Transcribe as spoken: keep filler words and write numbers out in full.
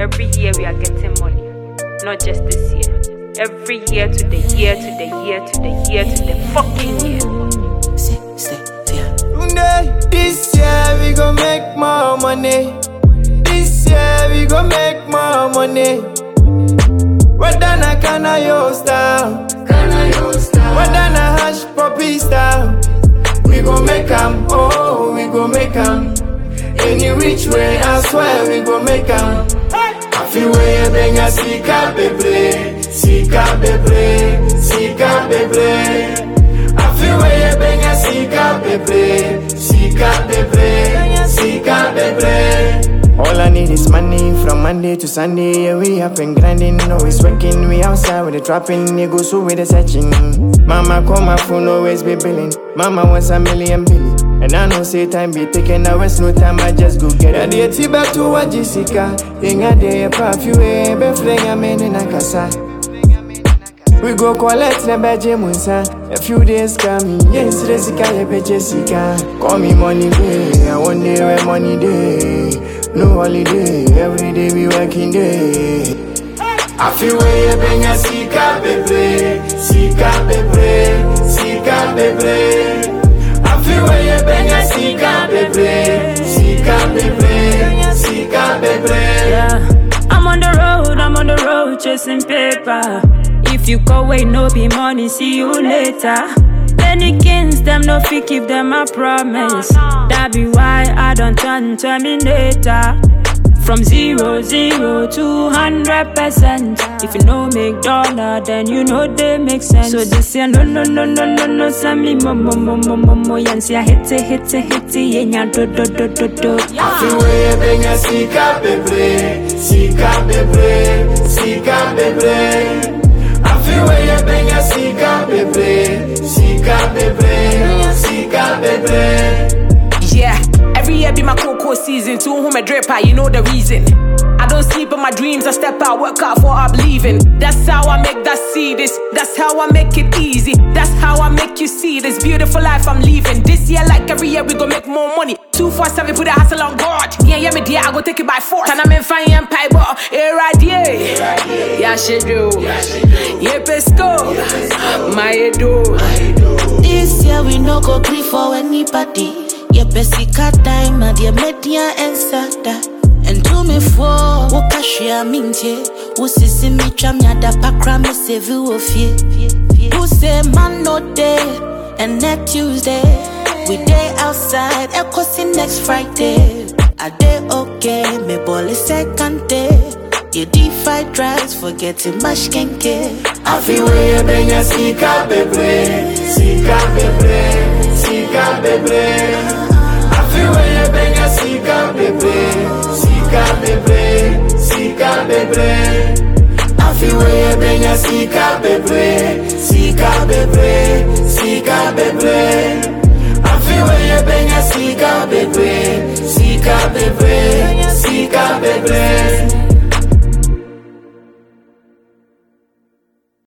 Every year we are getting money, not just this year. Every year to the year to the year to the year to the fucking year. This year we gon' make more money. This year we gon' make more money. Whether na kana yo style, whether na hash puppy style, we gon' make 'em, oh, we gon' make 'em. Any which way, I swear we gon' make 'em. I feel way bring a sika bebre, sika bebre, sika bebre. I feel way bring a sika bebre, sika bebre, sika bebre. All I need is money from Monday to Sunday. Yeah, we up and grinding, always working. We outside with the trapping, you go so with the searching. Mama call my phone, always be billing. Mama wants a million billion. And I know say time be taking, now it's no time, I just go get it. Yeah, the back to what Jessica. Inga de perfume, be fling a man in a casa. We go collect the badge munsa. A few days coming, yes, Jessica, yeah, Jessica. Call me money day, I one day where money day. No holiday, every day we working day. I feel way you bring a sika bebre, sika bebre, sika bebre. I feel way you bring a sika bebre, sika bebre, sika bebre. Yeah, I'm on the road, I'm on the road chasing paper. If you go away, no be money, see you later. Many kings, them no fit keep them a promise. That be why I don't turn Terminator. From zero, zero to hundred percent. If you know make dollar, then you know they make sense. So this year, no, no, no, no, no, no, Sammy, mo, mo, mo, mo, mo, mo, yancy, I hit it, hit it, hit it, yeah, do, do, do, do, do. I feel way bring a sika bebre, sika bebre, sika bebre. I feel way you bring a sika bebre, sika bebre, sika bebre. Yeah, every year be my cocoa season. To whom I draper, you know the reason. I don't sleep in my dreams, I step out, work out for what I believe in. That's how I make that see this. That's how I make it easy. That's how I make you see this beautiful life I'm living. This year, like every year, we gon' make more money. Two, four, seven, put a hustle on God. Yeah, yeah, me dear, I go take it by force. And I'm in fine and pie, but here I did. Yeah, she do. Yeah, pesco. My do. This year, we no go grief for anybody. Yeah, Bessica time, and yeah, media and sada. And to me for Wakashia Minty, who says in me Chamia da Pakra, me save you of ye. Who say man no day, and next Tuesday, we day outside, echo see next Friday. A day okay, me ball is second day. You defy drives, forgetting mash kenke. I feel way you bring a sika bebre, sika bebre, sika bebre. I feel way you bring a sika bebre, sika bebre, sika bebre. I feel way you bring a sika bebre, sika bebre, sika bebre. I feel way you bring a sika bebre, sika bebre, sika bebre.